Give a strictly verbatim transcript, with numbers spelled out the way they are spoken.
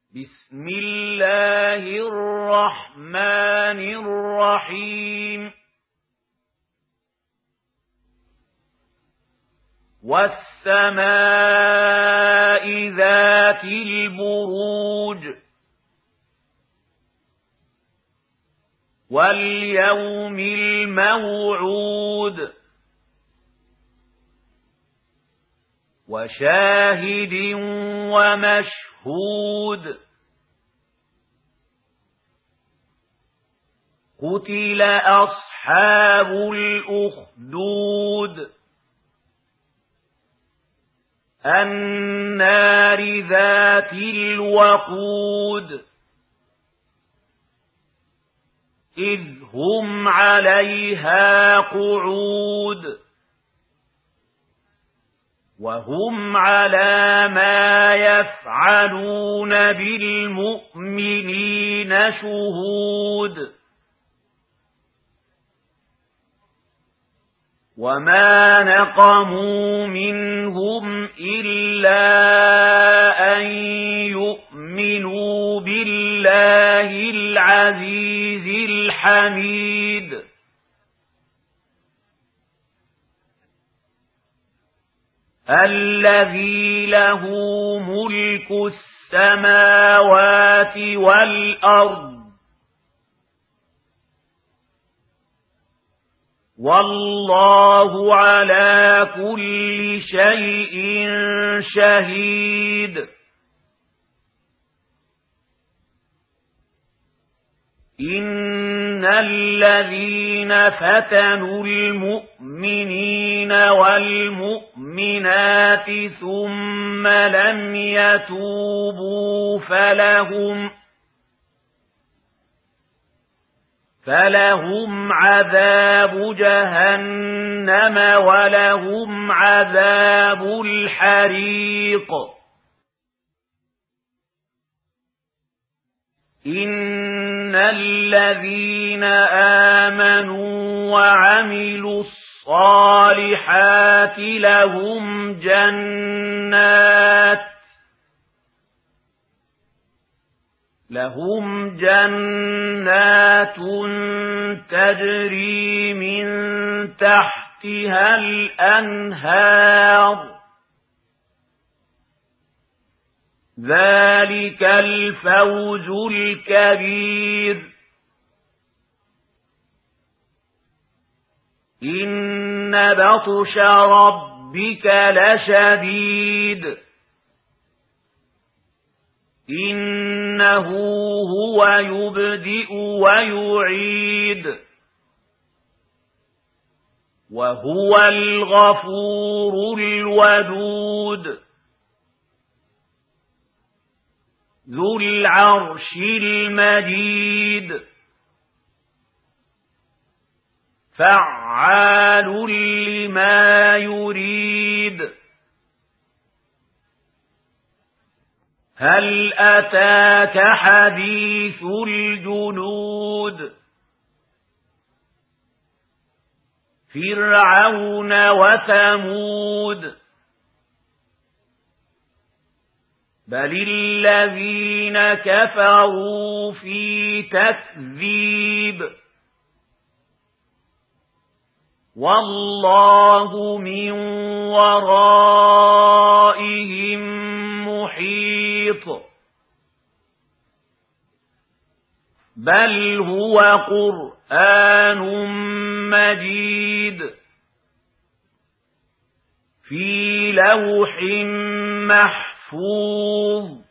بسم الله الرحمن الرحيم والسماء ذات البروج واليوم الموعود وشاهد ومشهود قتل أصحاب الأخدود النار ذات الوقود إذ هم عليها قعود وهم على ما يفعلون بالمؤمنين شهود وما نقموا منهم إلا أن يؤمنوا بالله العزيز الحميد الذي له ملك السماوات والأرض والله على كل شيء شهيد إن الذين فتنوا المؤمنين والمؤمنات ثم لم يتوبوا فلهم فلهم عذاب جهنم ولهم عذاب الحريق إن الذين آمنوا وعملوا الصالحات لهم جنات لهم جنات تجري من تحتها الأنهار ذلك الفوز الكبير إن بطش ربك لشديد إنه هو يبدئ ويعيد وهو الغفور الودود ذو العرش المجيد فعال لما يريد هل أتاك حديث الجنود فرعون وثمود بل الذين كفروا في تكذيب والله من ورائهم محيط بل هو قرآن مجيد في لوح محفوظ